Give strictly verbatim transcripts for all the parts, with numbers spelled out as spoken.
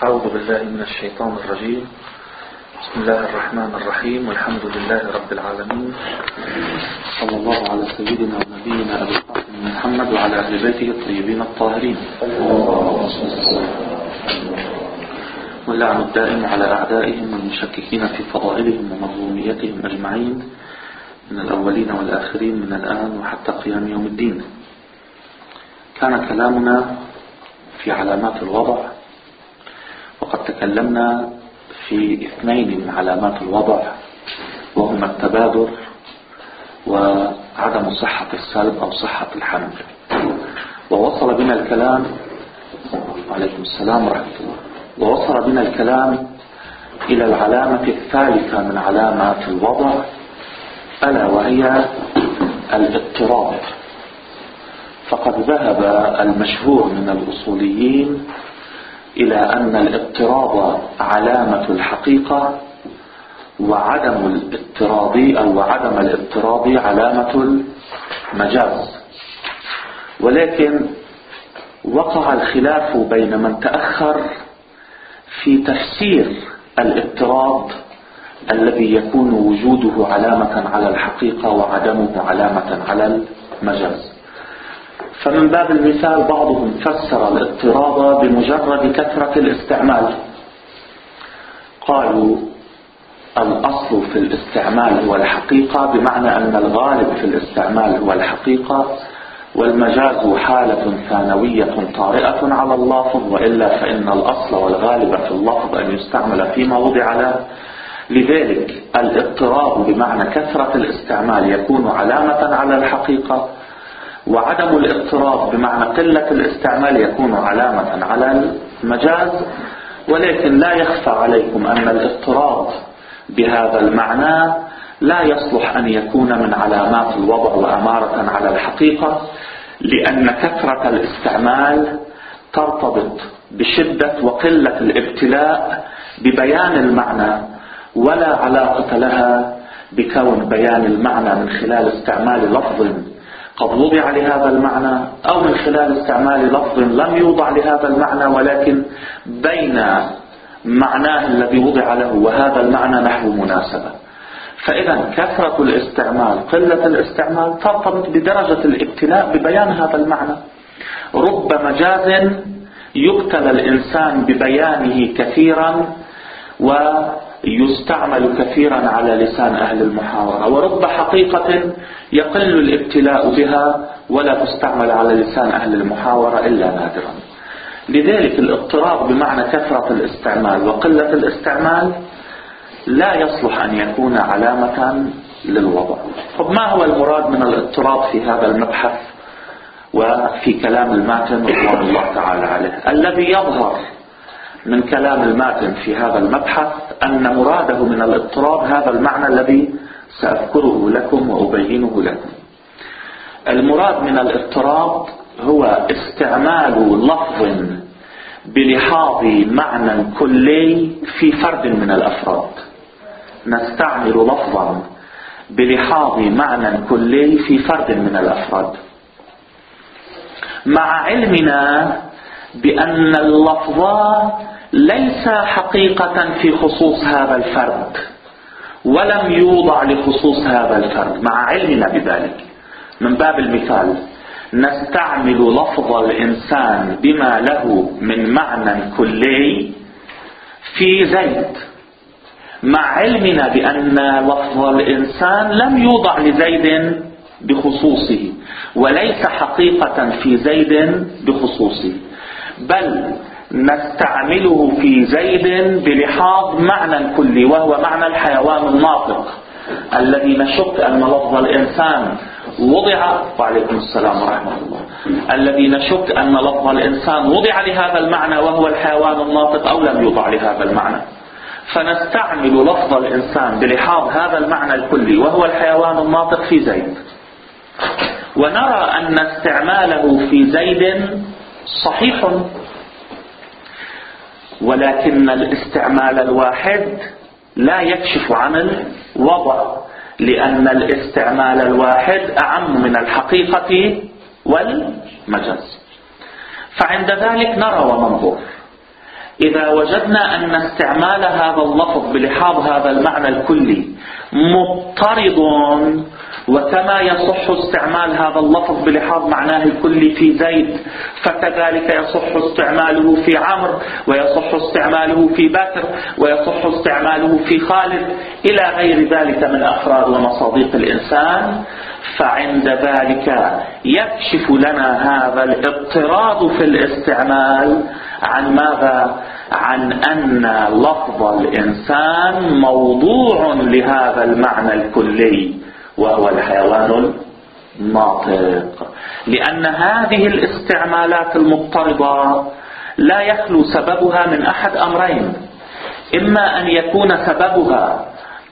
أعوذ بالله من الشيطان الرجيم. بسم الله الرحمن الرحيم، والحمد لله رب العالمين. صلى الله على سيدنا ونبينا أبي القاسم محمد وعلى أهل بيته الطيبين الطاهرين، واللعن الدائم على أعدائهم والمشككين في فضائلهم ومظلوميتهم أجمعين من الأولين والآخرين من الآن وحتى قيام يوم الدين. كان كلامنا في علامات الوضع، وقد تكلمنا في اثنين من علامات الوضع، وهما التبادر وعدم صحة السلب أو صحة الحمل. ووصل بنا الكلام وعليكم السلام ورحمة الله ووصل بنا الكلام إلى العلامة الثالثة من علامات الوضع، ألا وهي الاضطراب. فقد ذهب المشهور من الأصوليين إلى أن الاضطراب علامة الحقيقة، وعدم الاضطراب أو عدم الاضطراب علامة المجاز. ولكن وقع الخلاف بين من تأخر في تفسير الاضطراب الذي يكون وجوده علامة على الحقيقة وعدمه علامة على المجاز. فمن باب المثال بعضهم فسر الاضطراب بمجرد كثرة الاستعمال، قالوا الأصل في الاستعمال هو الحقيقة، بمعنى أن الغالب في الاستعمال هو الحقيقة، والمجاز حالة ثانوية طارئة على اللفظ، وإلا فإن الأصل والغالب في اللفظ أن يستعمل فيما وضع له. لذلك الاضطراب بمعنى كثرة الاستعمال يكون علامة على الحقيقة، وعدم الاضطراب بمعنى قلة الاستعمال يكون علامة على المجاز. ولكن لا يخفى عليكم أن الاضطراب بهذا المعنى لا يصلح أن يكون من علامات الوضع وأمارة على الحقيقة، لأن كثرة الاستعمال ترتبط بشدة وقلة الابتلاء ببيان المعنى، ولا علاقة لها بكون بيان المعنى من خلال استعمال لفظ قد وضع لهذا المعنى، أو من خلال استعمال لفظ لم يوضع لهذا المعنى، ولكن بين معناه الذي وضع له وهذا المعنى نحو مناسبة. فإذا كثرة الاستعمال قلة الاستعمال ترتبط بدرجة الابتلاء ببيان هذا المعنى. رب مجاز يبتلى الإنسان ببيانه كثيرا ويستعمل كثيرا على لسان أهل المحاورة، ورب حقيقة يقل الابتلاء بها ولا تستعمل على لسان أهل المحاورة إلا نادرا. لذلك الاضطراب بمعنى كثرة الاستعمال وقلة الاستعمال لا يصلح أن يكون علامة للوضع. طب ما هو المراد من الاضطراب في هذا المبحث وفي كلام الماتن رضوان الله تعالى عليه؟ الذي يظهر من كلام الماتن في هذا المبحث أن مراده من الاضطراب هذا المعنى الذي سأذكره لكم وأبينه لكم. المراد من الاضطراب هو استعمال لفظ بلحاظ معنى كلي في فرد من الأفراد. نستعمل لفظا بلحاظ معنى كلي في فرد من الأفراد، مع علمنا بأن اللفظ ليس حقيقة في خصوص هذا الفرد، ولم يوضع لخصوص هذا الفرد، مع علمنا بذلك. من باب المثال نستعمل لفظ الإنسان بما له من معنى كلي في زيد، مع علمنا بأن لفظ الإنسان لم يوضع لزيد بخصوصه، وليس حقيقة في زيد بخصوصه، بل نستعمله في زيد بلحاظ معنى كلي، وهو معنى الحيوان الناطق الذي نشك أن لفظ الإنسان وضع وعليكم السلام ورحمة الله الذي نشك أن لفظ الإنسان وضع لهذا المعنى وهو الحيوان الناطق، أو لم يوضع لهذا المعنى. فنستعمل لفظ الإنسان بلحاظ هذا المعنى الكلي وهو الحيوان الناطق في زيد، ونرى أن استعماله في زيد صحيح، ولكن الاستعمال الواحد لا يكشف عن الوضع، لأن الاستعمال الواحد أعم من الحقيقة والمجاز. فعند ذلك نرى وننظر إذا وجدنا أن استعمال هذا اللفظ بلحاظ هذا المعنى الكلي مضطرد، وكما يصح استعمال هذا اللفظ بلحاظ معناه الكلي في زيد فكذلك يصح استعماله في عمرو، ويصح استعماله في بكر، ويصح استعماله في خالد إلى غير ذلك من أفراد ومصادق الإنسان، فعند ذلك يكشف لنا هذا الاضطراد في الاستعمال عن ماذا؟ عن أن لفظ الإنسان موضوع لهذا المعنى الكلي وهو الحيوان الناطق، لأن هذه الاستعمالات المضطردة لا يخلو سببها من أحد أمرين: إما أن يكون سببها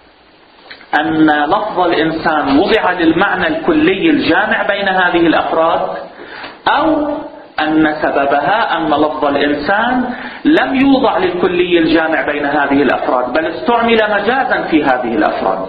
أن لفظ الإنسان وضع للمعنى الكلي الجامع بين هذه الأفراد، أو أن سببها أن لفظ الإنسان لم يوضع للكلي الجامع بين هذه الأفراد، بل استعمل مجازا في هذه الأفراد،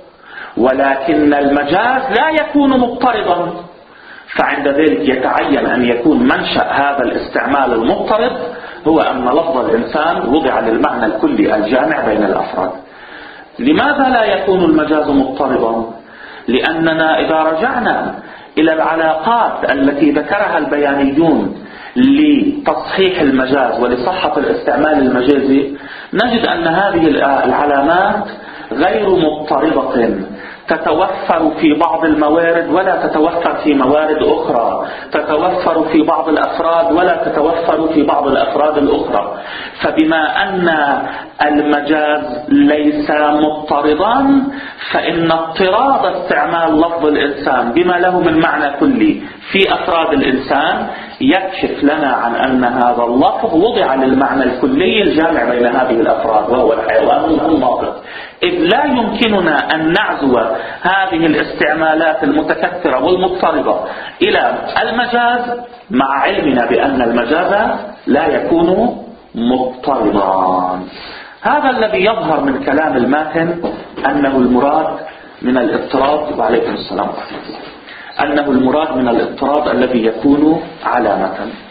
ولكن المجاز لا يكون مضطردا، فعند ذلك يتعين أن يكون منشأ هذا الاستعمال المضطرد هو أن لفظ الإنسان وضع للمعنى الكلي الجامع بين الأفراد. لماذا لا يكون المجاز مضطردا؟ لأننا إذا رجعنا إلى العلاقات التي ذكرها البيانيون لتصحيح المجاز ولصحة الاستعمال المجازي، نجد أن هذه العلامات غير مضطردة، تتوفر في بعض الموارد ولا تتوفر في موارد أخرى، تتوفر في بعض الأفراد ولا تتوفر في بعض الأفراد الأخرى. فبما أن المجاز ليس مضطردا، فإن اضطراد استعمال لفظ الإنسان بما له من معنى كلي في أفراد الإنسان يكشف لنا عن أن هذا اللفظ وضع للمعنى الكلي الجامع بين هذه الأفراد وهو الحيوان الناطق، إذ لا يمكننا أن نعزو هذه الاستعمالات المتكثرة والمضطردة إلى المجاز مع علمنا بأن المجاز لا يكون مضطردا. هذا الذي يظهر من كلام الماتن أنه المراد من الاضطراد، وعليكم السلام ورحمة الله، أنه المراد من الاضطراد الذي يكون علامة.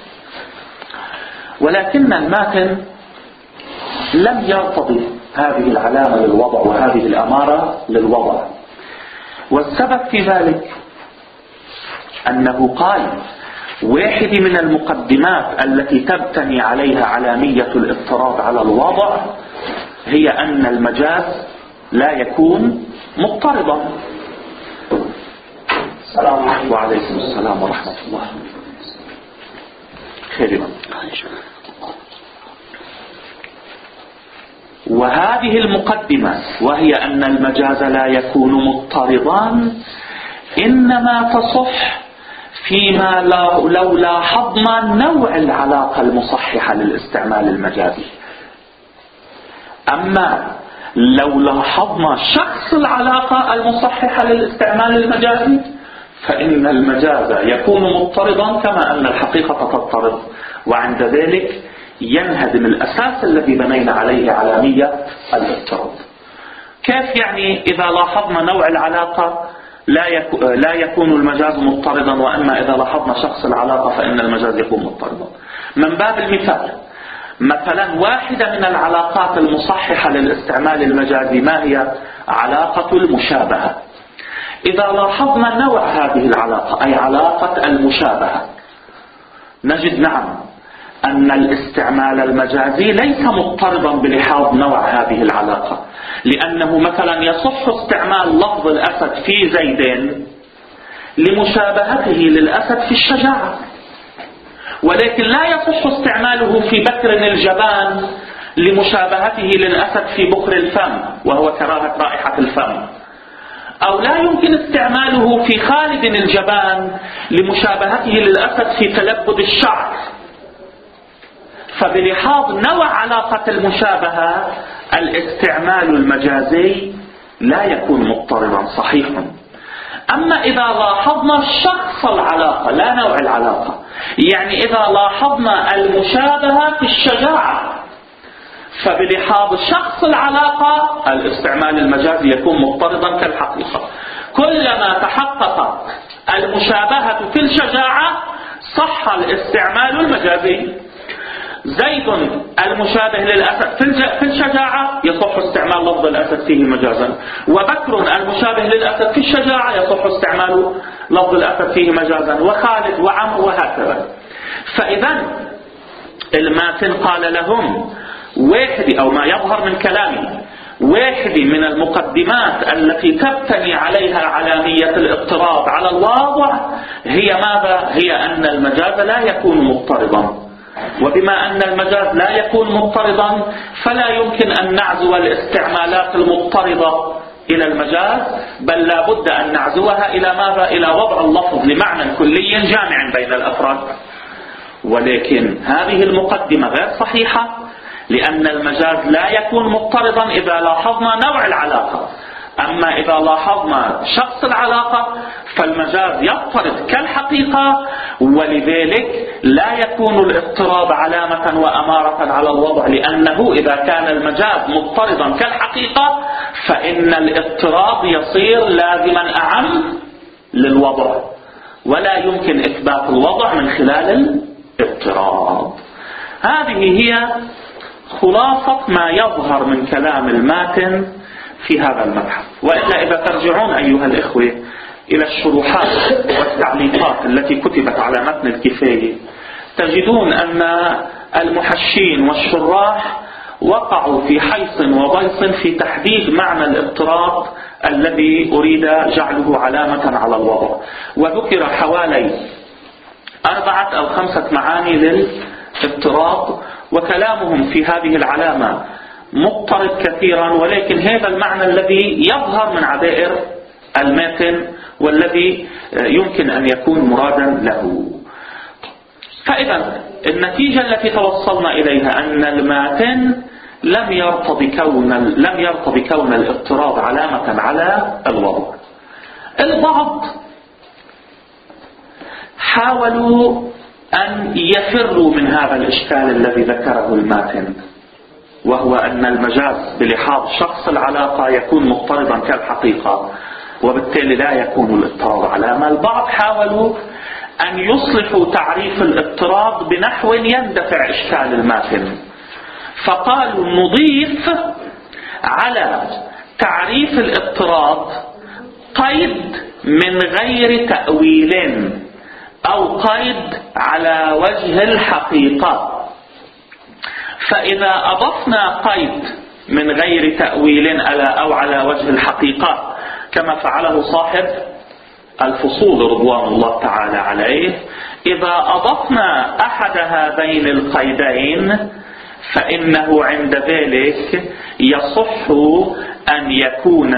ولكن الماتن لم يرتضي هذه العلامة للوضع وهذه الأمارة للوضع، والسبب في ذلك أنه قال واحد من المقدمات التي تبتني عليها علامية الاضطراد على الوضع هي أن المجاز لا يكون مضطردا. السلام عليكم. وعليكم السلام ورحمة الله. خير. وهذه المقدمة وهي أن المجاز لا يكون مضطردا إنما تصح فيما لو لاحظنا نوع العلاقة المصححة للاستعمال المجازي. أما لو لاحظنا شخص العلاقة المصححة للاستعمال المجازي فإن المجاز يكون مضطردا كما أن الحقيقة تضطرد، وعند ذلك ينهدم الأساس الذي بنينا عليه علامية الاضطراد. كيف يعني إذا لاحظنا نوع العلاقة لا لا يكون المجاز مضطردا، وأما إذا لاحظنا شخص العلاقة فإن المجاز يكون مضطردا؟ من باب المثال، مثلا واحدة من العلاقات المصححة للاستعمال المجازي ما هي؟ علاقة المشابهة. إذا لاحظنا نوع هذه العلاقة أي علاقة المشابهة نجد نعم أن الاستعمال المجازي ليس مضطردا بلحاظ نوع هذه العلاقة، لأنه مثلا يصح استعمال لفظ الأسد في زيد لمشابهته للأسد في الشجاعة، ولكن لا يصح استعماله في بكر الجبان لمشابهته للأسد في بكر الفم وهو كراهة رائحة الفم، أو لا يمكن استعماله في خالد الجبان لمشابهته للأسد في تلبد الشعر. فبلحاظ نوع علاقة المشابهة الاستعمال المجازي لا يكون مضطردا صحيحا. أما إذا لاحظنا شخص العلاقة لا نوع العلاقة، يعني إذا لاحظنا المشابهة في الشجاعة فبلحاظ شخص العلاقة الاستعمال المجازي يكون مضطردا كالحقيقة. كلما تحققت المشابهة في الشجاعة صح الاستعمال المجازي. زيد المشابه للأسد في الشجاعة يصح استعمال لفظ الأسد فيه مجازا، وبكر المشابه للأسد في الشجاعة يصح استعمال لفظ الأسد فيه مجازا، وخالد وعمرو وهكذا. فإذا الماتن قال لهم واحد، أو ما يظهر من كلامه، واحد من المقدمات التي تبتني عليها علامية الاضطراب على الواضع هي ماذا؟ هي أن المجاز لا يكون مضطردا، وبما أن المجاز لا يكون مضطردا فلا يمكن أن نعزو الاستعمالات المضطردة إلى المجاز، بل لا بد أن نعزوها إلى ماذا؟ إلى وضع اللفظ لمعنى كلي جامع بين الأفراد. ولكن هذه المقدمة غير صحيحة، لأن المجاز لا يكون مضطردا إذا لاحظنا نوع العلاقة، أما إذا لاحظنا شخص العلاقة فالمجاز يضطرد كالحقيقة، ولذلك لا يكون الاضطراب علامة وأمارة على الوضع، لأنه إذا كان المجاز مضطردا كالحقيقة فإن الاضطراب يصير لازما أعم للوضع، ولا يمكن إثبات الوضع من خلال الاضطراب. هذه هي خلاصة ما يظهر من كلام الماتن في هذا المبحث. وإلا إذا ترجعون أيها الإخوة إلى الشروحات والتعليقات التي كتبت على متن الكفاية تجدون أن المحشين والشراح وقعوا في حيص وضيص في تحديد معنى الاضطراب الذي أريد جعله علامة على الوضع، وذكر حوالي أربعة أو خمسة معاني للاضطراب، وكلامهم في هذه العلامة مضطرب كثيرا، ولكن هذا المعنى الذي يظهر من عبائر الماتن والذي يمكن أن يكون مرادا له. فإذا النتيجة التي توصلنا إليها أن الماتن لم يرتضي كون لم يرتضي كون الاضطراب علامة على الوضع. البعض حاولوا أن يفروا من هذا الإشكال الذي ذكره الماتن، وهو أن المجاز بلحاظ شخص العلاقة يكون مضطربا كالحقيقة، وبالتالي لا يكون الاضطراب علامة. البعض حاولوا أن يصلحوا تعريف الاضطراب بنحو يندفع إشكال الماتن، فقالوا نضيف على تعريف الاضطراب قيد من غير تأويل أو قيد على وجه الحقيقة. فإذا أضفنا قيد من غير تأويل أو على وجه الحقيقة كما فعله صاحب الفصول رضوان الله تعالى عليه، إذا أضفنا أحد هذين القيدين فإنه عند ذلك يصح أن يكون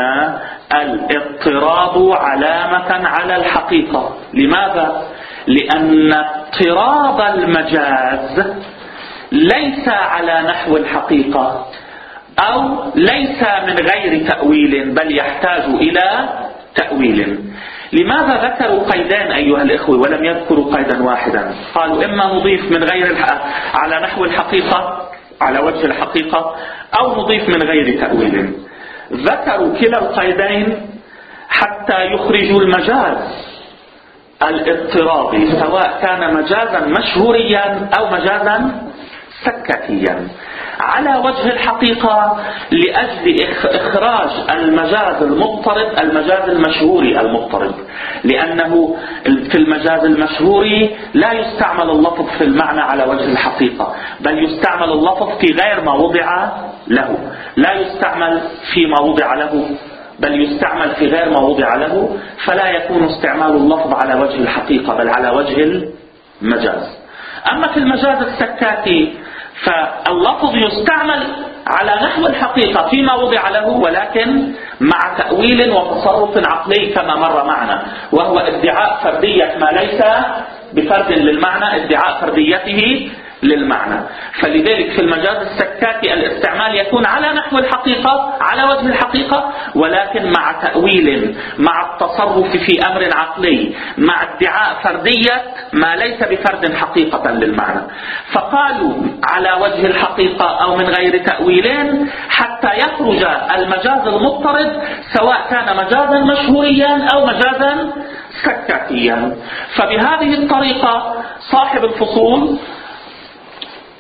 الاضطراب علامة على الحقيقة. لماذا؟ لأن اضطراب المجاز ليس على نحو الحقيقة أو ليس من غير تأويل، بل يحتاج إلى تأويل. لماذا ذكروا قيدان أيها الإخوة ولم يذكروا قيدا واحدا؟ قالوا إما نضيف من غير الحق على نحو الحقيقة على وجه الحقيقة، أو نضيف من غير تأويل. ذكروا كلا القيدين حتى يخرجوا المجاز الاضطرابي، سواء كان مجازا مشهوريا أو مجازا سكتيا، على وجه الحقيقة لأجل إخراج المجاز المضطرب المجاز المشهوري المضطرب، لأنه في المجاز المشهوري لا يستعمل اللفظ في المعنى على وجه الحقيقة، بل يستعمل اللفظ في غير ما وضع له، لا يستعمل فيما وضع له بل يستعمل في غير ما وضع له، فلا يكون استعمال اللفظ على وجه الحقيقة بل على وجه المجاز. أما في المجاز السكاتي فاللفظ يستعمل على نحو الحقيقة فيما وضع له، ولكن مع تأويل وتصرف عقلي كما مر معنا، وهو ادعاء فردية ما ليس بفرد للمعنى، ادعاء فرديته للمعنى. فلذلك في المجاز السكاتي الاستعمال يكون على نحو الحقيقة على وجه الحقيقة، ولكن مع تأويل، مع التصرف في أمر عقلي، مع ادعاء فردية ما ليس بفرد حقيقة للمعنى. فقالوا على وجه الحقيقة أو من غير تأويلين حتى يخرج المجاز المضطرد، سواء كان مجازا مشهوريا أو مجازا سكاتيا. فبهذه الطريقة صاحب الفصول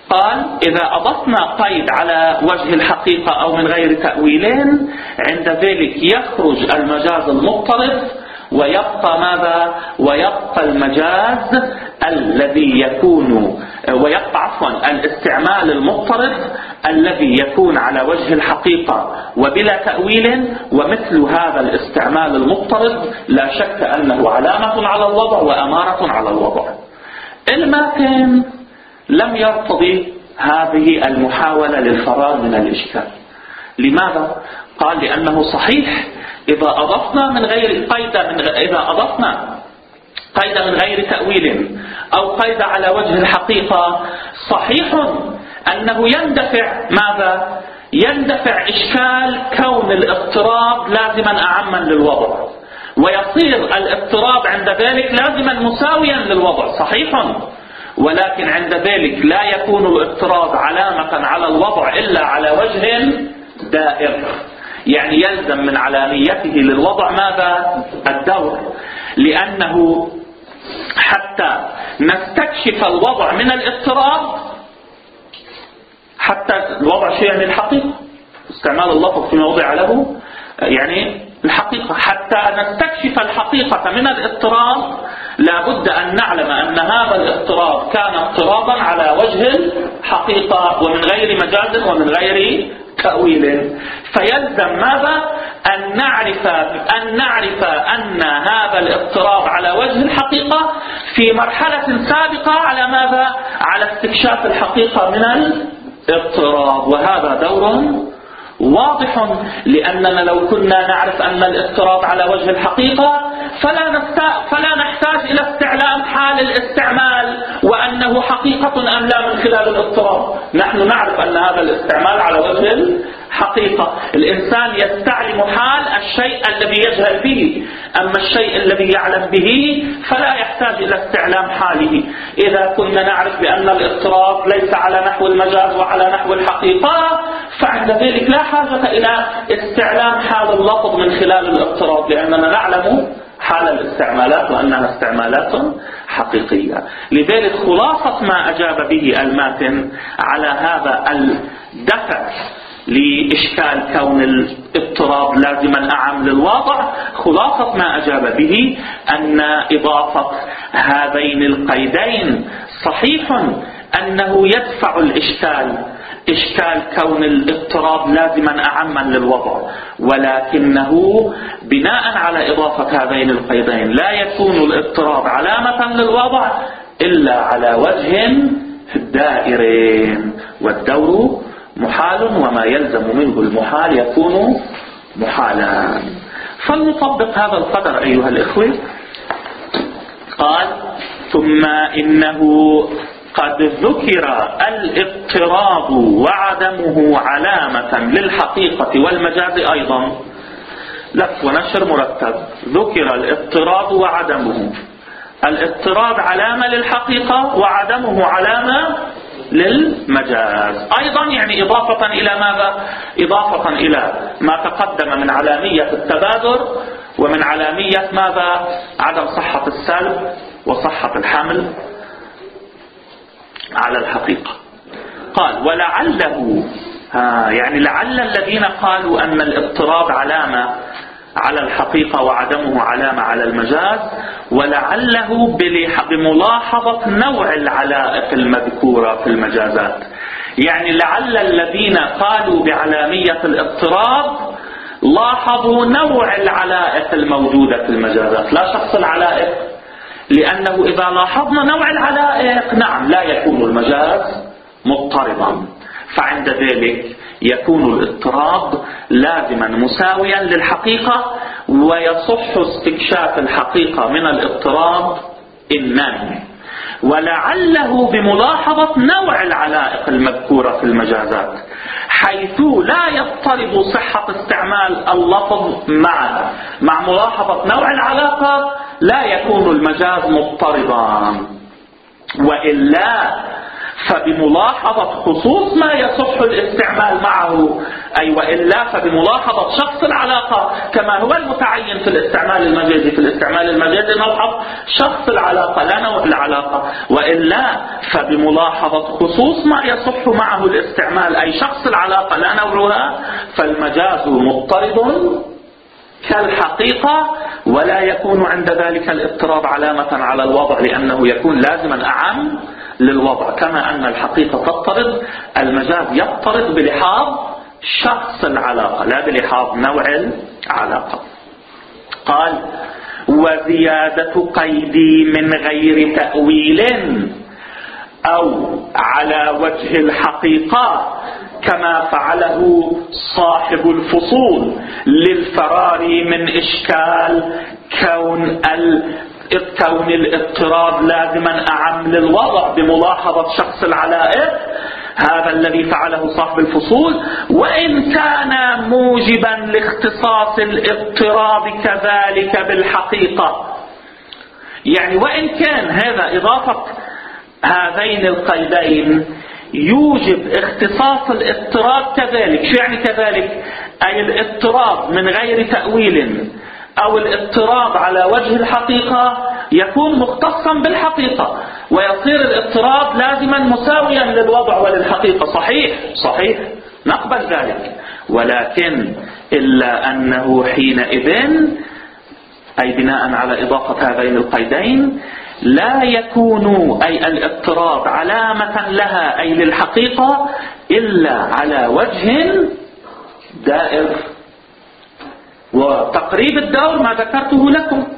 قال إذا أضفنا قيد على وجه الحقيقة أو من غير تأويلين عند ذلك يخرج المجاز المضطرب ويبقى ماذا؟ ويبقى المجاز الذي يكون ويبقى عفوا الاستعمال المضطرب الذي يكون على وجه الحقيقة وبلا تأويل. ومثل هذا الاستعمال المضطرب لا شك أنه علامة على الوضع وأمارة على الوضع. الماتن لم يرتضي هذه المحاولة للفرار من الإشكال. لماذا؟ قال لأنه صحيح إذا أضفنا من غير قيد من غ... إذا أضفنا قيد من غير تأويل أو قيد على وجه الحقيقة صحيح أنه يندفع ماذا؟ يندفع إشكال كون الاضطراب لازما أعما للوضع، ويصير الاضطراب عند ذلك لازما مساويا للوضع. صحيح، ولكن عند ذلك لا يكون الاضطراب علامة على الوضع إلا على وجه دائر، يعني يلزم من علاميته للوضع ماذا؟ الدور، لأنه حتى نستكشف الوضع من الاضطراب، حتى الوضع شيء يعني الحقيقة، استعمال اللفظ فيما وضع له يعني الحقيقة، حتى نستكشف الحقيقة من الاضطراب لا بد أن نعلم أن هذا الاضطراب كان اضطرابا على وجه الحقيقة ومن غير مجاز ومن غير تأويل. فيلزم ماذا؟ أن نعرف أن نعرف أن هذا الاضطراب على وجه الحقيقة في مرحلة سابقة على ماذا؟ على استكشاف الحقيقة من الاضطراب، وهذا دور واضح، لأننا لو كنا نعرف أن الاضطراب على وجه الحقيقة فلا, نست... فلا نحتاج إلى استعلام حال الاستعمال وأنه حقيقة أم لا من خلال الاضطراب. نحن نعرف أن هذا الاستعمال على وجه الحقيقة. الإنسان يستعلم حال الشيء الذي يجهل به، أما الشيء الذي يعلم به فلا يحتاج إلى استعلام حاله. إذا كنا نعرف بأن الاضطراب ليس على نحو المجاز وعلى نحو الحقيقة فعند ذلك لا حاجة إلى استعلام حال اللفظ من خلال الاضطراب، لأننا نعلم حال الاستعمالات وأنها استعمالات حقيقية. لذلك خلاصة ما أجاب به الماتن على هذا الدفع لإشكال كون الاضطراب لازما أعم للواقع، خلاصة ما أجاب به أن إضافة هذين القيدين صحيح أنه يدفع الإشكال، إشكال كون الاضطراب لازما أعما للوضع، ولكنه بناء على إضافة هذين القيدين لا يكون الاضطراب علامة للوضع إلا على وجه الدائرين، والدور محال وما يلزم منه المحال يكون محالا. فلنطبق هذا القدر أيها الإخوة. قال ثم إنه قد ذكر الاضطراب وعدمه علامة للحقيقة والمجاز أيضا. لف ونشر مرتب. ذكر الاضطراب وعدمه، الاضطراب علامة للحقيقة وعدمه علامة للمجاز أيضا، يعني إضافة إلى ماذا؟ إضافة إلى ما تقدم من علامية التبادر ومن علامية ماذا؟ عدم صحة السلب وصحة الحمل على الحقيقة. قال ولعله، ها يعني لعل الذين قالوا أن الاضطراب علامة على الحقيقة وعدمه علامة على المجاز، ولعله بملاحظة نوع العلائق المذكورة في المجازات. يعني لعل الذين قالوا بعلامية الاضطراب لاحظوا نوع العلائق الموجودة في المجازات لا شخص العلائق، لأنه إذا لاحظنا نوع العلائق نعم لا يكون المجاز مضطربا، فعند ذلك يكون الاضطراب لازما مساويا للحقيقة، ويصح استكشاف الحقيقة من الاضطراب إنما. ولعله بملاحظة نوع العلائق المذكورة في المجازات، حيث لا يضطرب صحة استعمال اللفظ معها، مع ملاحظة نوع العلاقة لا يكون المجاز مضطربا. وإلا فبملاحظة خصوص ما يصح الاستعمال معه، أي وإلا فبملاحظة شخص العلاقة كما هو المتعين في الاستعمال المجازي. في الاستعمال المجازي نلحظ شخص العلاقة لا نوع العلاقة، وإلا فبملاحظة خصوص ما يصح معه الاستعمال أي شخص العلاقة لا نوعها، فالمجاز مضطرد كالحقيقة، ولا يكون عند ذلك الاضطراب علامة على الوضع، لأنه يكون لازما أعم للوضع. كما أن الحقيقة تضطرد، المجاز يضطرد بلحاظ شخص العلاقة لا بلحاظ نوع العلاقة. قال: وزيادة قيدي من غير تأويل أو على وجه الحقيقة كما فعله صاحب الفصول للفرار من إشكال كون كون الاضطراد لازما أعم للوضع بملاحظة شخص العلائق، هذا الذي فعله صاحب الفصول، وإن كان موجبا لاختصاص الاضطراد كذلك بالحقيقة. يعني وإن كان هذا إضافة هذين القيدين يوجب اختصاص الاضطراد كذلك. شو يعني كذلك؟ أي الاضطراد من غير تأويل أو الاضطراد على وجه الحقيقة يكون مختصا بالحقيقة، ويصير الاضطراد لازما مساويا للوضع وللحقيقة. صحيح صحيح نقبل ذلك، ولكن إلا أنه حينئذ أي بناء على إضافة هذين القيدين لا يكون أي الاضطراد علامة لها أي للحقيقة إلا على وجه دائر. وتقريب الدور ما ذكرته لكم،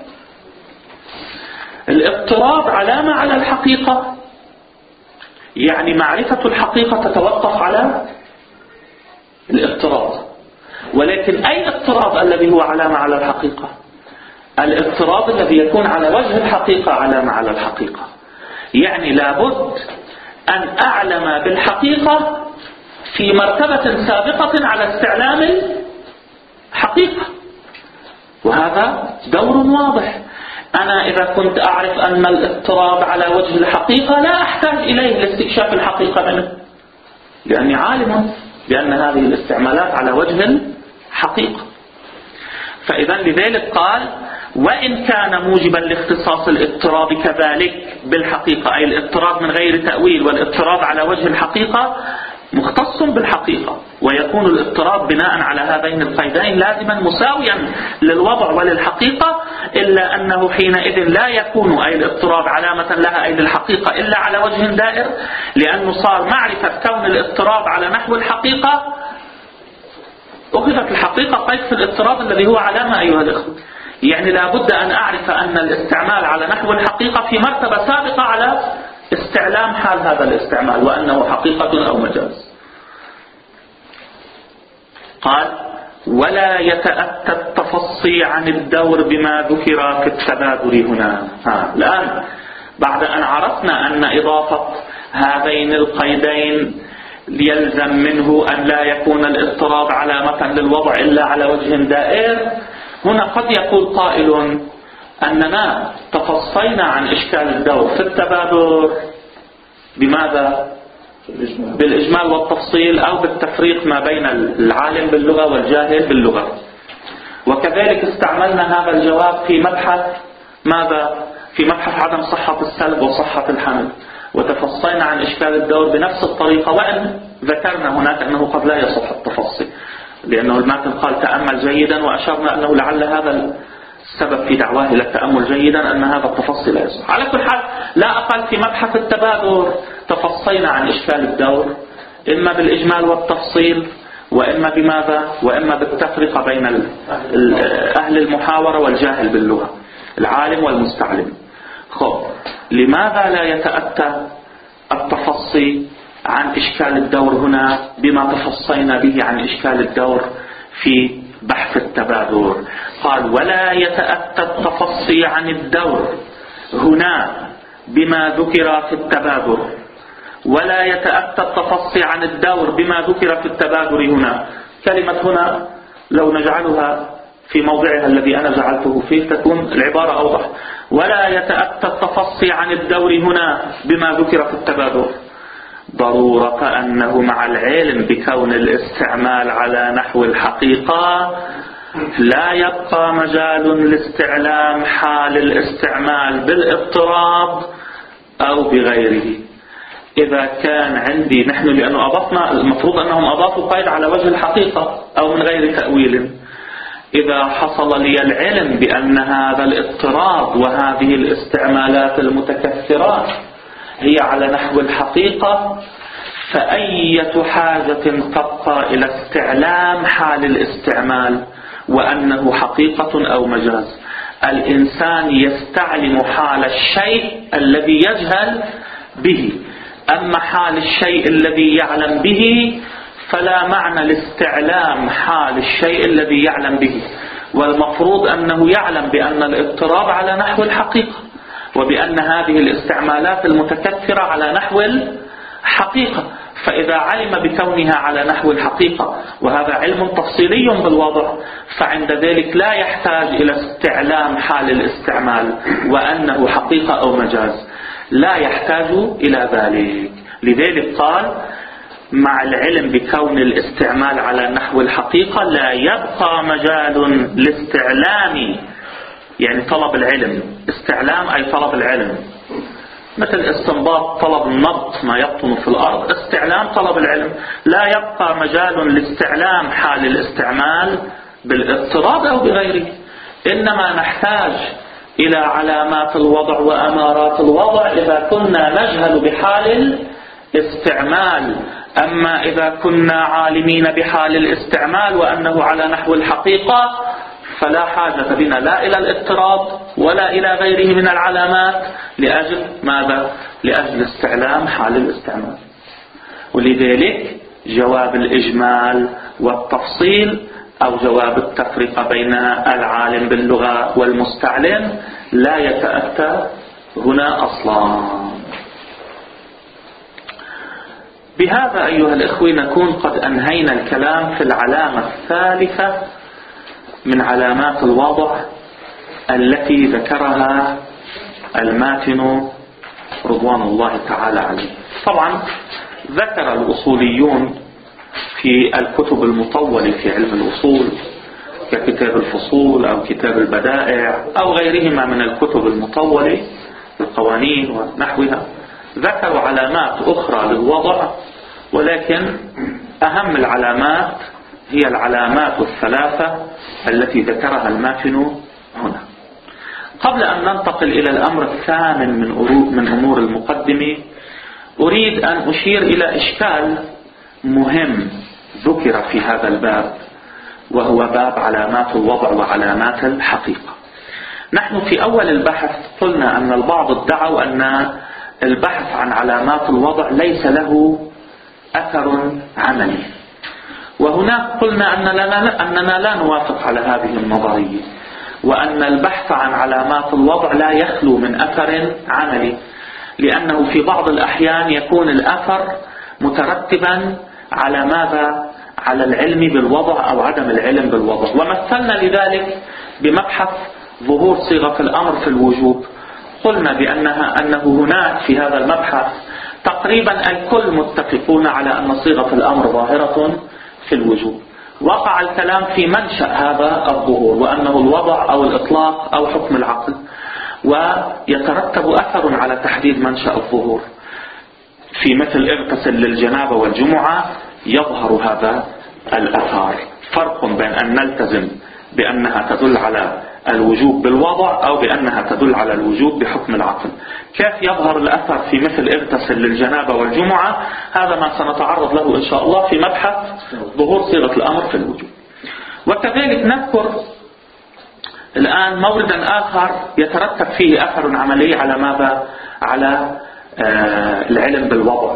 الاضطراد علامة على الحقيقة، يعني معرفة الحقيقة تتوقف على الاضطراد. ولكن أي اضطراد الذي هو علامة على الحقيقة؟ الاضطراد الذي يكون على وجه الحقيقة علامة على الحقيقة. يعني لابد أن أعلم بالحقيقة في مرتبة سابقة على استعلام الحقيقة، وهذا دور واضح. أنا إذا كنت أعرف أن الاضطراد على وجه الحقيقة لا أحتاج إليه لاستكشاف الحقيقة منه، لأني عالم بأن هذه الاستعمالات على وجه الحقيقة. فإذا لذلك قال: وإن كان موجبا لاختصاص الاضطراد كذلك بالحقيقة، أي الاضطراد من غير تأويل والاضطراد على وجه الحقيقة مختص بالحقيقة، ويكون الاضطراد بناء على هذين القيدين لازما مساويا للوضع وللحقيقة، إلا أنه حينئذ لا يكون أي الاضطراد علامة لها أي للحقيقة إلا على وجه دائر، لأنه صار معرفة كون الاضطراد على نحو الحقيقة أخذت الحقيقة قيد في الاضطراد الذي هو علامة. أيها الأخوة، يعني لابد أن أعرف أن الاستعمال على نحو الحقيقة في مرتبة سابقة على استعلام حال هذا الاستعمال وأنه حقيقة أو مجاز. قال: ولا يتأتى التفصي عن الدور بما ذكر في التبادر هنا. ها الآن بعد أن عرفنا أن إضافة هذين القيدين يلزم منه أن لا يكون الاضطراد علامة للوضع إلا على وجه دائر، هنا قد يقول قائل أننا تفصينا عن إشكال الدور في التبادر بماذا؟ بالإجمال والتفصيل، أو بالتفريق ما بين العالم باللغة والجاهل باللغة. وكذلك استعملنا هذا الجواب في مبحث ماذا؟ في مبحث عدم صحة السلب وصحة الحمل، وتفصينا عن إشكال الدور بنفس الطريقة، وإن ذكرنا هناك أنه قد لا يصح التفصي، لأنه الماتن قال تأمل جيدا، وأشرنا أنه لعل هذا السبب في دعواه إلى التأمل جيدا أن هذا التفصيل لا يصح. على كل حال لا أقل في مبحث التبادر تفصينا عن إشكال الدور إما بالإجمال والتفصيل، وإما بماذا؟ وإما بالتفرقة بين أهل المحاورة والجاهل باللغة، العالم والمستعلم. خب لماذا لا يتأتى التفصي عن إشكال الدور هنا بما تفصينا به عن إشكال الدور في بحث التبادر؟ قال: ولا يتأتى التفصي عن الدور هنا بما ذكر في التبادر، ولا يتأتى التفصي عن الدور بما ذكر في التبادر هنا. كلمة هنا لو نجعلها في موضعها الذي أنا جعلته فيه تكون العبارة أوضح. ولا يتأتى التفصي عن الدور هنا بما ذكر في التبادر. ضرورة أنه مع العلم بكون الاستعمال على نحو الحقيقة لا يبقى مجال لاستعلام حال الاستعمال بالاضطراب أو بغيره. إذا كان عندي نحن، لأنه أضفنا، المفروض أنهم أضافوا قيد على وجه الحقيقة أو من غير تأويل. إذا حصل لي العلم بأن هذا الاضطراب وهذه الاستعمالات المتكثرة هي على نحو الحقيقة، فأية حاجة تبقى إلى استعلام حال الاستعمال وأنه حقيقة أو مجاز؟ الإنسان يستعلم حال الشيء الذي يجهل به، أما حال الشيء الذي يعلم به فلا معنى لاستعلام حال الشيء الذي يعلم به. والمفروض أنه يعلم بأن الاضطراب على نحو الحقيقة وبأن هذه الاستعمالات المتكثرة على نحو الحقيقة. فإذا علم بكونها على نحو الحقيقة وهذا علم تفصيلي بالوضع، فعند ذلك لا يحتاج إلى استعلام حال الاستعمال وأنه حقيقة أو مجاز، لا يحتاج إلى ذلك. لذلك قال مع العلم بكون الاستعمال على نحو الحقيقة لا يبقى مجال لاستعلام، يعني طلب العلم، استعلام أي طلب العلم، مثل استنباط طلب النبط ما يبطن في الأرض، استعلام طلب العلم. لا يبقى مجال لاستعلام حال الاستعمال بالاضطراب أو بغيره، إنما نحتاج إلى علامات الوضع وأمارات الوضع إذا كنا نجهل بحال الاستعمال. أما إذا كنا عالمين بحال الاستعمال وأنه على نحو الحقيقة فلا حاجة بنا لا إلى الاضطراب ولا إلى غيره من العلامات. لأجل ماذا؟ لأجل استعلام حال الاستعمال. ولذلك جواب الإجمال والتفصيل أو جواب التفرقة بين العالم باللغة والمستعلم لا يتأتى هنا أصلا. بهذا أيها الإخوة نكون قد أنهينا الكلام في العلامة الثالثة من علامات الوضع التي ذكرها الماتن رضوان الله تعالى عليه. طبعا ذكر الأصوليون في الكتب المطولة في علم الأصول ككتاب الفصول أو كتاب البدائع أو غيرهما من الكتب المطولة القوانين ونحوها، ذكروا علامات أخرى للوضع، ولكن أهم العلامات هي العلامات الثلاثة التي ذكرها الماتن هنا. قبل أن ننتقل إلى الأمر الثامن من من أمور المقدمة، أريد أن أشير إلى إشكال مهم ذكر في هذا الباب، وهو باب علامات الوضع وعلامات الحقيقة. نحن في أول البحث قلنا أن البعض ادعوا أن البحث عن علامات الوضع ليس له أثر عملي، وهناك قلنا أننا, أننا لا نوافق على هذه النظرية، وأن البحث عن علامات الوضع لا يخلو من أثر عملي، لأنه في بعض الأحيان يكون الأثر مترتبا على ماذا؟ على العلم بالوضع أو عدم العلم بالوضع. ومثلنا لذلك بمبحث ظهور صيغة الأمر في الوجوب. قلنا بأنها أنه هناك في هذا المبحث تقريبا الكل متفقون على أن صيغة الأمر ظاهرة في الوجوب. وقع الكلام في منشأ هذا الظهور، وأنه الوضع أو الإطلاق أو حكم العقل، ويترتب أثر على تحديد منشأ الظهور. في مثل اغتسل للجنابة والجمعة يظهر هذا الأثر. فرق بين أن نلتزم بأنها تدل على الوجوب بالوضع أو بأنها تدل على الوجوب بحكم العقل. كيف يظهر الأثر في مثل اغتسل للجنابة والجمعة؟ هذا ما سنتعرض له إن شاء الله في مبحث ظهور صيغة الأمر في الوجوب. وكذلك نذكر الآن موردا آخر يترتب فيه أثر عملي على ماذا؟ على آه العلم بالوضع.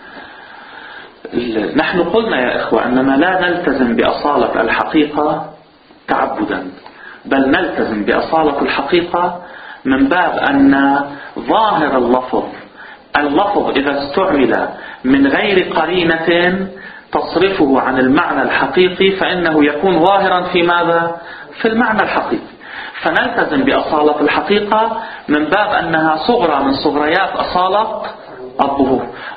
نحن قلنا يا إخوة أننا لا نلتزم بأصالة الحقيقة تعبدا، بل نلتزم بأصالة الحقيقة من باب أن ظاهر اللفظ اللفظ إذا استعمل من غير قرينة تصرفه عن المعنى الحقيقي فإنه يكون ظاهرا في ماذا؟ في المعنى الحقيقي. فنلتزم بأصالة الحقيقة من باب أنها صغرى من صغريات أصالة الظهور.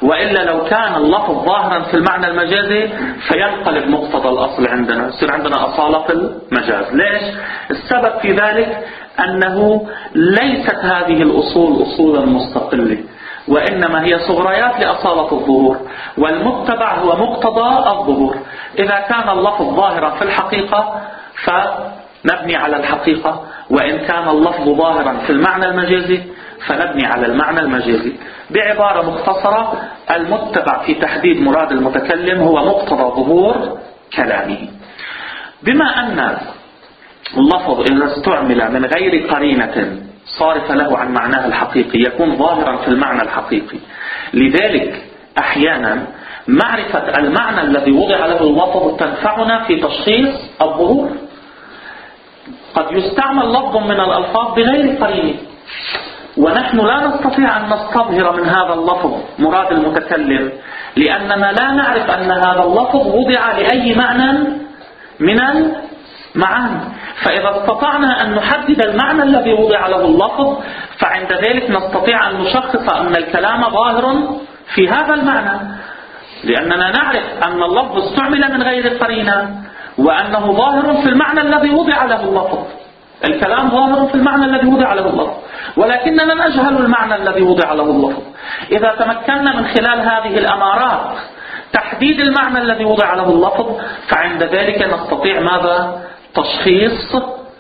وإلا لو كان اللفظ ظاهرا في المعنى المجازي فينقلب مقتضى الأصل عندنا، يصير عندنا أصالة في المجاز. ليش؟ السبب في ذلك أنه ليست هذه الأصول أصولا مستقلة، وإنما هي صغريات لأصالة الظهور، والمتبع هو مقتضى الظهور. إذا كان اللفظ ظاهرا في الحقيقة فنبني على الحقيقة، وإن كان اللفظ ظاهرا في المعنى المجازي فنبني على المعنى المجازي. بعبارة مختصرة، المتبع في تحديد مراد المتكلم هو مقتضى ظهور كلامه. بما أن اللفظ إذا استعمل من غير قرينة صارف له عن معناه الحقيقي يكون ظاهرا في المعنى الحقيقي، لذلك أحيانا معرفة المعنى الذي وضع له اللفظ تنفعنا في تشخيص الظهور. قد يستعمل لفظ من الألفاظ بغير قرينة، ونحن لا نستطيع أن نستظهر من هذا اللفظ مراد المتكلم، لأننا لا نعرف أن هذا اللفظ وضع لأي معنى من المعاني. فإذا استطعنا أن نحدد المعنى الذي وضع له اللفظ فعند ذلك نستطيع أن نشخص أن الكلام ظاهر في هذا المعنى، لأننا نعرف أن اللفظ استعمل من غير قرينة وأنه ظاهر في المعنى الذي وضع له اللفظ. الكلام ظاهر في المعنى الذي وضع له اللفظ، ولكننا نجهل المعنى الذي وضع له اللفظ. إذا تمكنا من خلال هذه الأمارات تحديد المعنى الذي وضع له اللفظ فعند ذلك نستطيع ماذا؟ تشخيص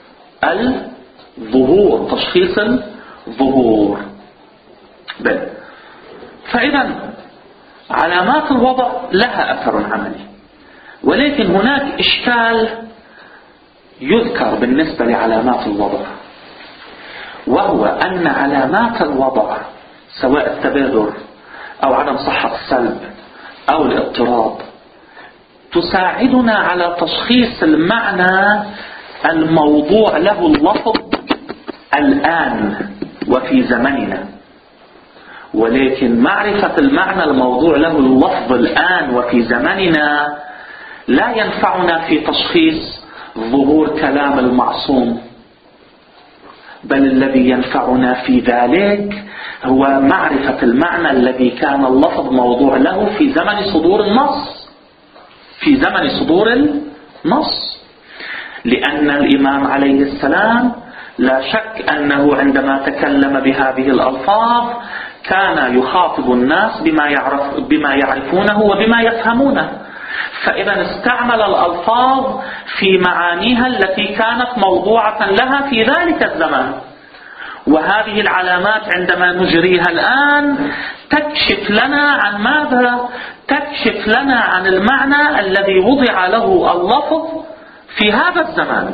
الظهور، تشخيص الظهور. بل فإذا علامات الوضع لها أثر عملي، ولكن هناك إشكال يذكر بالنسبة لعلامات الوضع، وهو أن علامات الوضع سواء التبادر أو عدم صحة السلب أو الاضطراب تساعدنا على تشخيص المعنى الموضوع له اللفظ الآن وفي زمننا، ولكن معرفة المعنى الموضوع له اللفظ الآن وفي زمننا لا ينفعنا في تشخيص ظهور كلام المعصوم، بل الذي ينفعنا في ذلك هو معرفة المعنى الذي كان اللفظ موضوع له في زمن صدور النص، في زمن صدور النص. لأن الإمام عليه السلام لا شك أنه عندما تكلم بهذه الألفاظ كان يخاطب الناس بما يعرف بما يعرفونه وبما يفهمونه، فإذا استعمل الألفاظ في معانيها التي كانت موضوعة لها في ذلك الزمن. وهذه العلامات عندما نجريها الآن تكشف لنا عن ماذا؟ تكشف لنا عن المعنى الذي وضع له اللفظ في هذا الزمان.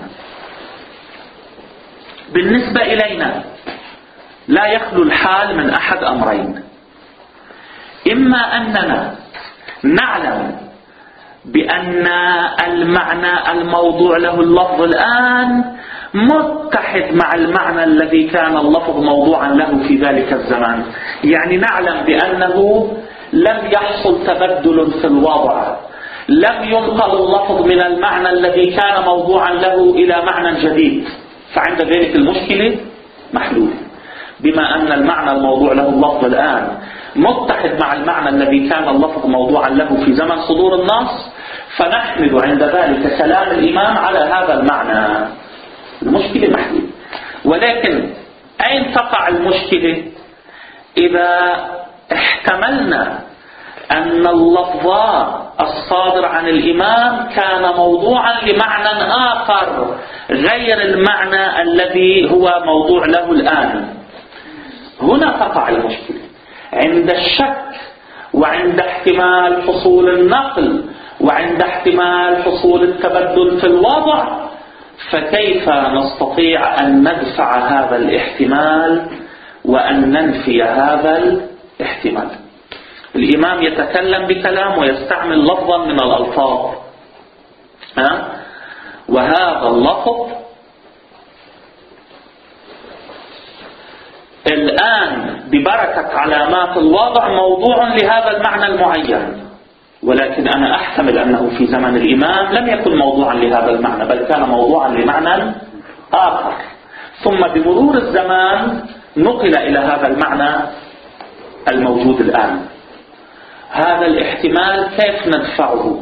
بالنسبة إلينا لا يخلو الحال من أحد أمرين: إما أننا نعلم بأن المعنى الموضوع له اللفظ الآن متحد مع المعنى الذي كان اللفظ موضوعا له في ذلك الزمان، يعني نعلم بأنه لم يحصل تبدل في الوضع، لم ينقل اللفظ من المعنى الذي كان موضوعا له إلى معنى جديد، فعند ذلك المشكلة محلولة. بما أن المعنى الموضوع له اللفظ الآن متحد مع المعنى الذي كان اللفظ موضوعا له في زمن صدور النص، فنحمل عند ذلك كلام الإمام على هذا المعنى. المشكلة محلولة. ولكن أين تقع المشكلة؟ إذا احتملنا أن اللفظ الصادر عن الإمام كان موضوعا لمعنى آخر غير المعنى الذي هو موضوع له الآن، هنا تقع المشكلة. عند الشك وعند احتمال حصول النقل وعند احتمال حصول التبدل في الوضع، فكيف نستطيع أن ندفع هذا الاحتمال وأن ننفي هذا الاحتمال؟ الإمام يتكلم بكلام ويستعمل لفظا من الألفاظ، ها؟ وهذا اللفظ الآن ببركة علامات الوضع موضوع لهذا المعنى المعين، ولكن أنا أحتمل أنه في زمن الإمام لم يكن موضوعا لهذا المعنى، بل كان موضوعا لمعنى آخر، ثم بمرور الزمان نقل إلى هذا المعنى الموجود الآن. هذا الاحتمال كيف ندفعه؟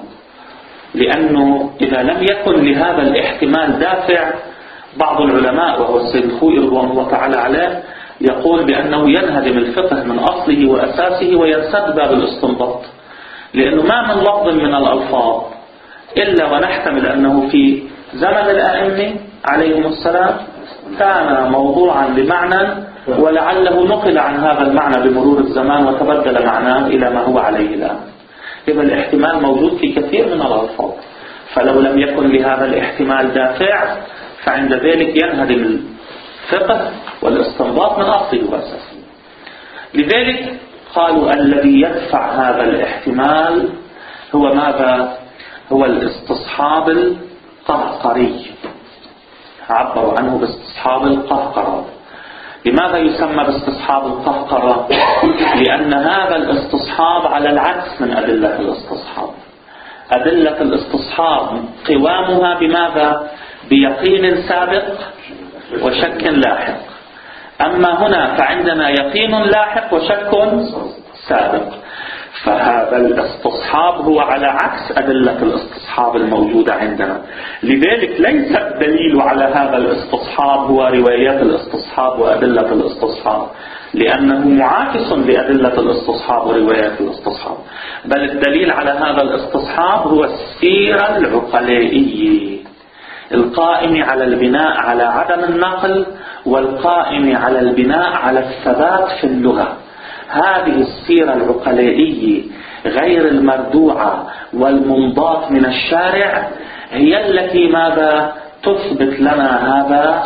لأنه إذا لم يكن لهذا الاحتمال دافع، بعض العلماء وهو السيد الخوئي رضوان الله تعالى عليه يقول بأنه ينهدم الفقه من أصله وأساسه وينسد باب الاستنباط، لأنه ما من لفظ من الألفاظ إلا ونحتمل أنه في زمن الأئمة عليهم السلام كان موضوعا لمعنى ولعله نقل عن هذا المعنى بمرور الزمان وتبدل معناه إلى ما هو عليه الآن. إذا الاحتمال موجود في كثير من الألفاظ، فلو لم يكن لهذا الاحتمال دافع فعند ذلك ينهدم الفقه والاستنباط من أصله وأساسه. لذلك قالوا الذي يدفع هذا الاحتمال هو ماذا؟ هو الاستصحاب القهقري، عبروا عنه باستصحاب القهقرة. لماذا يسمى باستصحاب القهقرة؟ لأن هذا الاستصحاب على العكس من أدلة الاستصحاب. أدلة الاستصحاب قوامها بماذا؟ بيقين سابق وشك لاحق. أما هنا فعندنا يقين لاحق وشك سابق، فهذا الاستصحاب هو على عكس أدلة الاستصحاب الموجودة عندنا. لذلك ليس الدليل على هذا الاستصحاب هو روايات الاستصحاب وأدلة الاستصحاب، لأنه معاكس لأدلة الاستصحاب وروايات الاستصحاب، بل الدليل على هذا الاستصحاب هو السيرة العقلائية القائم على البناء على عدم النقل والقائم على البناء على الثبات في اللغة. هذه السيرة العقلائية غير المردوعة والمنضاط من الشارع هي التي ماذا تثبت لنا هذا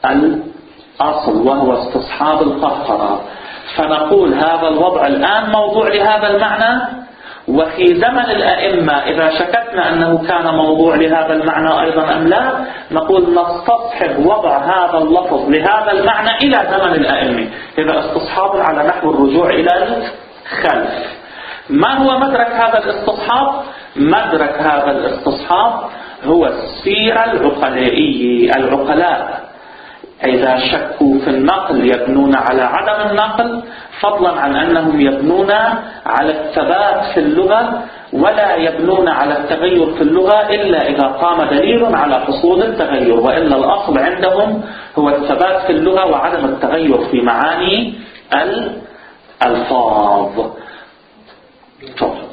الأصل وهو استصحاب القهقرة. فنقول هذا الوضع الآن موضوع لهذا المعنى، وفي زمن الأئمة إذا شككنا أنه كان موضوع لهذا المعنى أيضا أم لا، نقول نستصحب وضع هذا اللفظ لهذا المعنى إلى زمن الأئمة. إذا استصحاب على نحو الرجوع إلى الخلف. ما هو مدرك هذا الاستصحاب؟ مدرك هذا الاستصحاب هو السيرة العقلائية. العقلاء إذا شكوا في النقل يبنون على عدم النقل، فضلا عن أنهم يبنون على الثبات في اللغة، ولا يبنون على التغير في اللغة إلا إذا قام دليل على حصول التغير، وإلا الأصل عندهم هو الثبات في اللغة وعدم التغير في معاني الألفاظ. تفضل.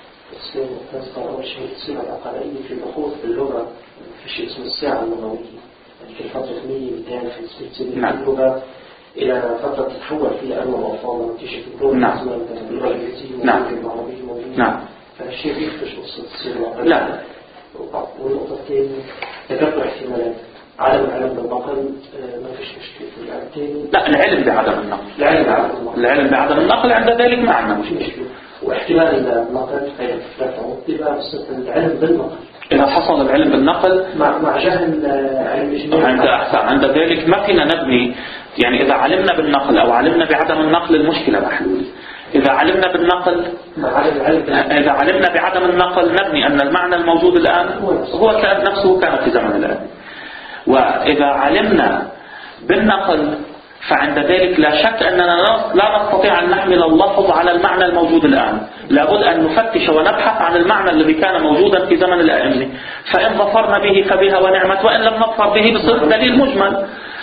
أول شيء السيرة العقلائية في البحوث في اللغة في شيء اسمه الساعة اللغوية، في الفترة المية مئتين وخمسين سنة في اللغة إلى فترة تتحول فيها أنواع الألفاظ وتكتشف الكون نعم. اللغة الإنجليزية نعم. والعربية موجودة. نعم. فالشيء بيخفش قصة السيرة العقلائية. لا. والنقطة الثانية ذكرت احتمالات عدم العلم بالنقل، ما فيش مشكلة في العلم الثاني. لا، العلم بعدم النقل. العلم بعدم النقل. العلم بعدم النقل عند ذلك ما عندنا مشكلة. واحتمال النقل غير ثلاثة تبقى قصة العلم بالنقل. إذا حصل العلم بالنقل مع مع جهل علم الإجماع عند أحسن عند ذلك ما فينا نبني. يعني إذا علمنا بالنقل أو علمنا بعدم النقل المشكلة محلولة. إذا علمنا بالنقل إذا علمنا بعدم النقل نبني أن المعنى الموجود الآن هو كان نفسه كان في زمن الآن. وإذا علمنا بالنقل فعند ذلك لا شك أننا لا نستطيع أن نحمل اللفظ على المعنى الموجود الآن، لابد أن نفتش ونبحث عن المعنى الذي كان موجودا في زمن الأئمة، فإن ظفرنا به فبها ونعمت، وإن لم نظفر به بصير دليل مجمل.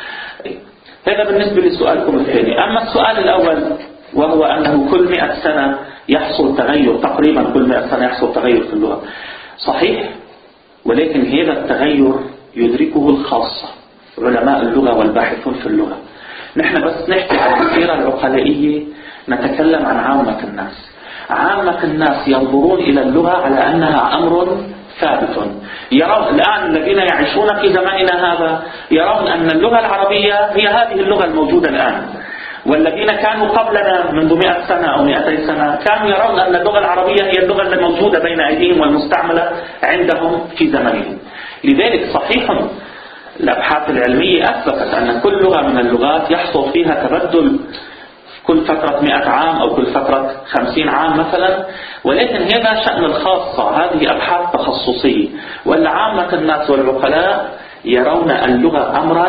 هذا بالنسبة لسؤالكم الثاني. أما السؤال الأول وهو أنه كل مئة سنة يحصل تغير، تقريبا كل مئة سنة يحصل تغير في اللغة، صحيح، ولكن هذا التغير يدركه الخاصة علماء اللغة والباحثون في اللغة. نحن بس نحكي عن السيرة العقلائية نتكلم عن عامة الناس. عامة الناس ينظرون إلى اللغة على أنها أمر ثابت. يرون الآن الذين يعيشون في زماننا هذا يرون أن اللغة العربية هي هذه اللغة الموجودة الآن، والذين كانوا قبلنا منذ مئة سنة أو مئتي سنة كانوا يرون أن اللغة العربية هي اللغة الموجودة بين أيديهم والمستعملة عندهم في زمانهم. لذلك صحيح الأبحاث العلمية أثبتت أن كل لغة من اللغات يحصل فيها تبدل كل فترة مئة عام أو كل فترة خمسين عام مثلا، ولكن هذا شأن الخاصة، هذه أبحاث تخصصية. ولا عامة الناس والعقلاء يرون اللغة أمرا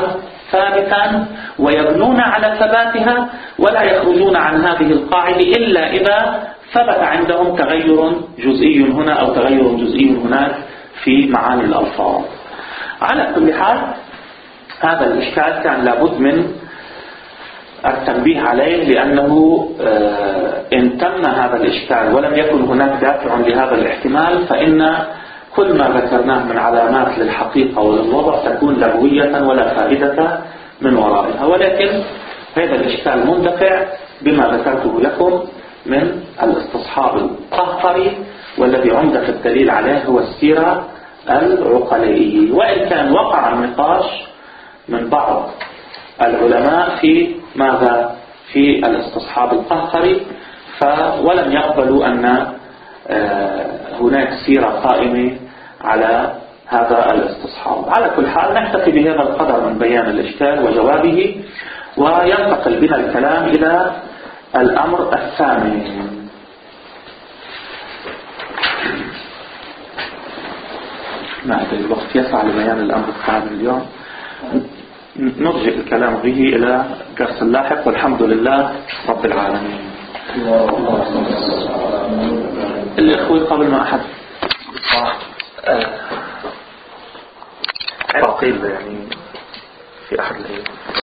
ثابتا ويبنون على ثباتها ولا يخرجون عن هذه القاعدة إلا إذا ثبت عندهم تغير جزئي هنا أو تغير جزئي هناك في معاني الألفاظ. على كل حال هذا الإشكال كان لابد من التنبيه عليه، لأنه إن تم هذا الإشكال ولم يكن هناك دافع لهذا الاحتمال فإن كل ما ذكرناه من علامات للحقيقة وللوضع تكون لغوية ولا فائدة من ورائها. ولكن هذا الإشكال مندفع بما ذكرته لكم من الاستصحاب القهقري، والذي عمدة الدليل عليه هو السيرة العقلائية. وإن كان وقع النقاش من بعض العلماء في ماذا في الاستصحاب القهقري ولم يقبلوا أن هناك سيرة قائمة على هذا الاستصحاب. على كل حال نكتفي بهذا القدر من بيان الإشكال وجوابه، وينتقل بنا الكلام إلى الأمر الثاني. ما أدري الوقت يسعى لبيان الأمر الثاني اليوم، نرجع الكلام به إلى درس اللاحق، والحمد لله رب العالمين. الإخوة قبل ما أحد عراقيل يعني في أحد